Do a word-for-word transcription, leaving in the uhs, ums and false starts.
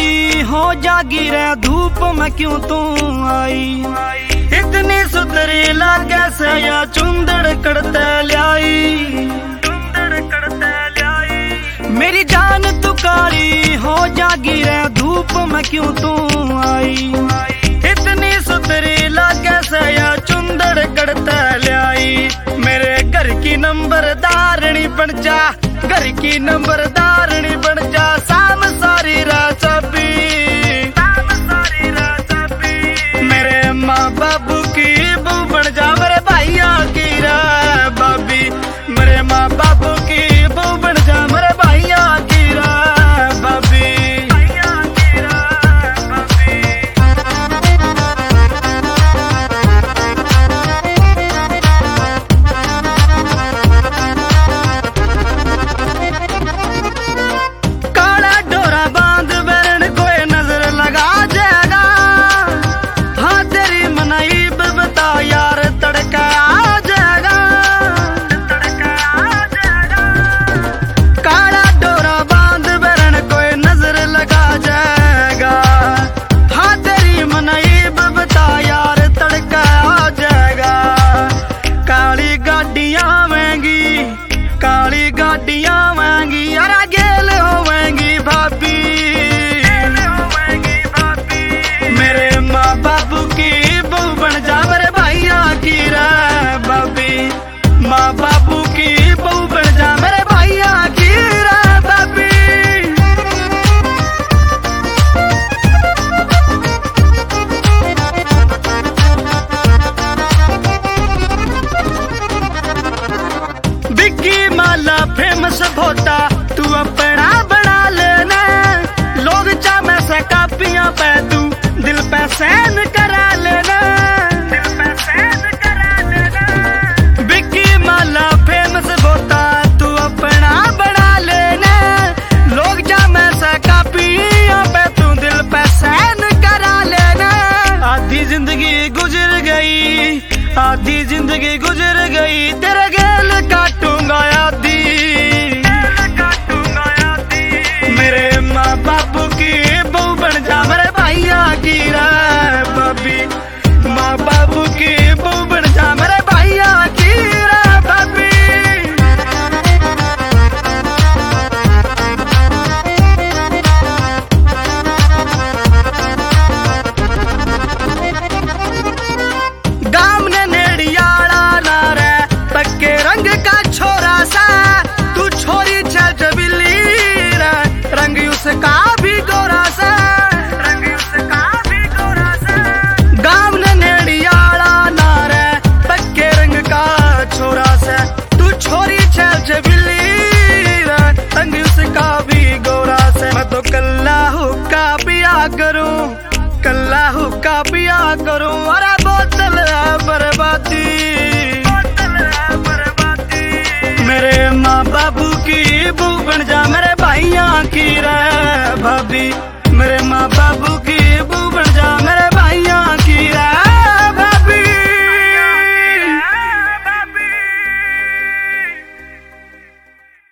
काली हो जागी रे धूप में क्यों तू आई। इतनी सुतरी लागे से या चुंदड़ कड़ते ल्याई। मेरी जान तू काली हो जागी रे धूप में क्यों तू आई। इतनी सुतरी लागे से या चुंदड़ कड़ते ल्याई। मेरे घर की नंबरदारनी बन जा, घर की नंबरदारनी बन जा। शाम सारी रात भी, शाम सारी रात भी। मेरे माँ बाबू की बहू बन जा, मेरे भैया की रे भाभी। मेरे माँ बाबू की बहू बन जा, मेरे भैया की रे भाभी। भैया की रे भाभी। काला डोरा बांध बैरन कोई नजर लगा जाएगा। हाँ तेरी मनाई बता यार तड़का आ जाएगा, तड़का आ जाएगा। काला डोरा बांध बैरन कोई नजर लगा जाएगा। हाँ तेरी मनाई बता यार तड़का आ जाएगा। काली गाड़ियां आवेंगी, काली गाड़ियां आवेंगी। अरे गेल होवेंगी भाभी, मेरे माँ बाबू की बहू बन जा, मेरे भैया की रे भाभी। माँ बाबू की बहू बन जा, मेरे भैया की रे भाभी। बिक्की माला फेमस भोटा तू अपना बना लेना। लोग चाहे से कापियां पे तू दिल पे सैन करा लेना, दिल पे सैन करा लेना। बिक्की माला फेमस भोटा तू अपना बना लेना। लोग चाहे से कापियां पे तू दिल पे सैन करा लेना। आधी जिंदगी गुजर गई, आधी जिंदगी गुजर गई। तेरे गेल काटूंगा आधी, मेरे माँ बापू की बहू बन जा, मेरे भैया की रे भाभी। माँ बापू की बहू बन जा, मेरे भैया की रे भाभी। गाम ने नेड़ियाला ना रे पक्के रंग का छोरा सा। तू छोरी चल चबिली रे रंग उसका भी गोरा सा, रंग उसका भी गोरा सा। गाम ने नेड़ियाला ना रे पक्के रंग का छोरा सा। तू छोरी चल चबिली रे रंग उसका भी गोरा सा। मैं तो कल्ला हुक्का पिया करूं, कल्ला हुक्का पिया करूं। अरे बोतल है बर्बादी, बोतल है बर्बादी। मेरे माँ बाबू की बहू बन जा, मेरे भैया